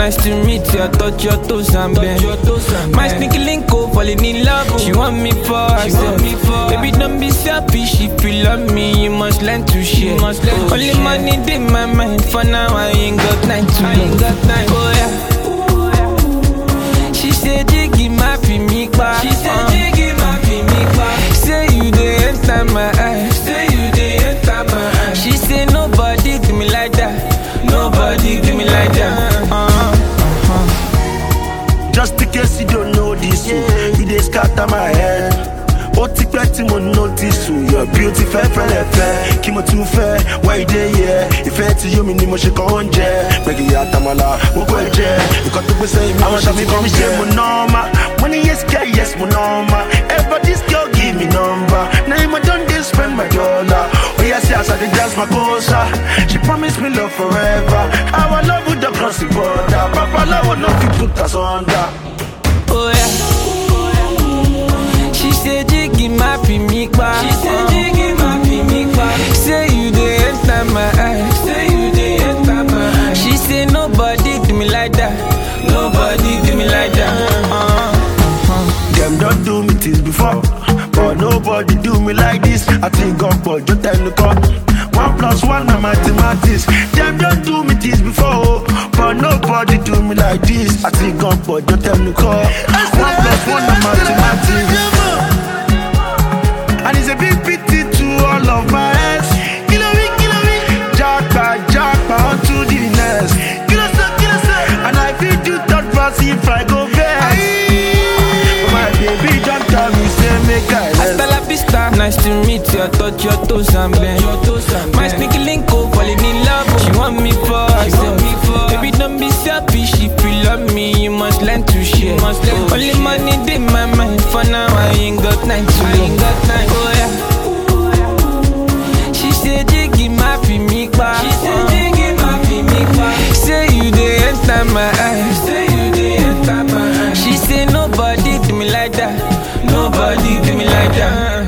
nice to meet you. I touch your toes and bend. My sneaky link up, falling in love. She want me for herself. Baby, don't be selfish. If you love me, you must learn to share. Only money in my mind. For now, I ain't got time to love. Oh yeah. She said, Jiggy, my me back. She said, Jiggy, my me back. Say you dey enter my eyes. Say you dey enter my eyes. She said, nobody do me like that. Nobody do me like that. Just in case you don't know this, you dey scatter my head. Ó ti pẹ́ tí mo notice your beauty fẹ́ kí mo tún fẹ́ wá ìdè yẹ. Ìfẹ́ tí yóò mi ni mo ṣe kàn ń jẹ. Gbẹ̀gì àtàmàlà gbogbo ẹ̀jẹ̀. Nǹkan tó gbé sẹ́yìn mi àwọn ṣàmì kan jẹ́. Mo normal, mo ní yes girl yes mo normal. Ever this girl give me number. Now you don dey spend my dollar. Oh yes yes I dey dance my cosa. She promise me love forever. Our love would not cross the border. Papa love would not fit put us under. Oh yeah. She said, Jiggy, my me back. She said, Jiggy, my me back. Say you dey enter my eyes. Say you dey enter my eyes. She said, nobody do me like that. Nobody do me like that. Them don't do me things before, but nobody do me like this. I think God, but you tell me God. 1 + 1 na mathematics. Them don't do me things before, but nobody do me like this. I think God, but you tell me God. 1 + 1 na mathematics. And it's a big pity to all of my ex. Kill me, jackpot onto the nest. Kill us, and I feel do that pass if I go best. My baby don't tell me, say make I rest. Hasta la vista, nice to meet you. I touch your toes and bend. My sneaky link up, falling in love. She want me for herself. Baby, don't be selfish. If you love me, you must learn to share. Only money in my mind. For now, I ain't got time to love. Oh yeah. She said, Jiggy, my me back. She said, Jiggy, my me back. Say you dey enter my eyes. Say you dey enter my eyes. She said, nobody do me like that. Nobody do me like that.